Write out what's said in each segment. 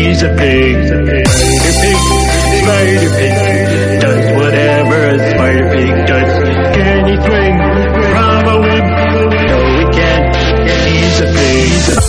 He's a pig, spider pig, does whatever a spider pig does. Can he swing from a web? No, he can't. He's a pig.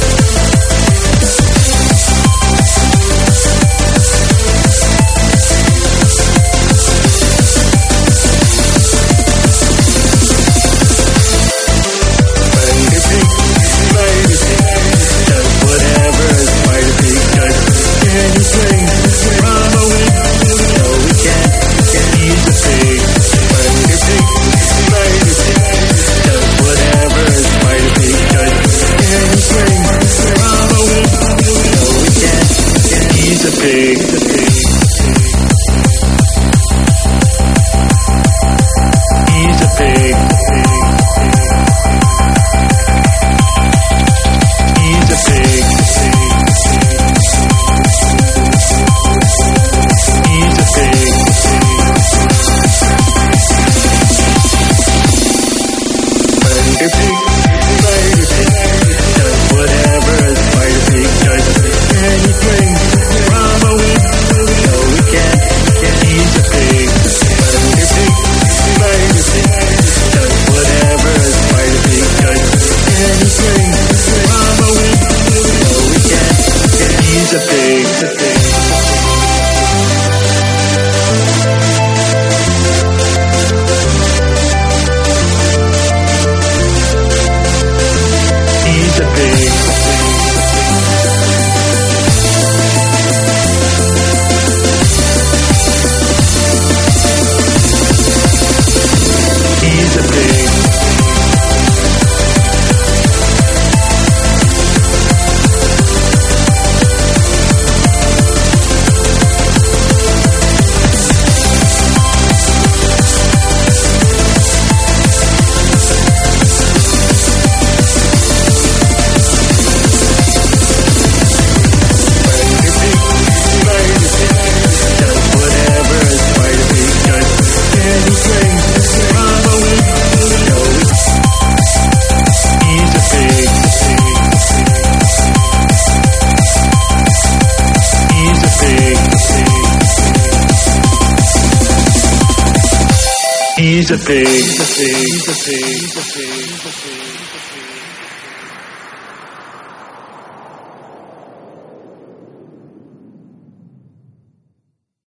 He's a pig, he's a pig, he's a pig, he's a pig, he's a pig.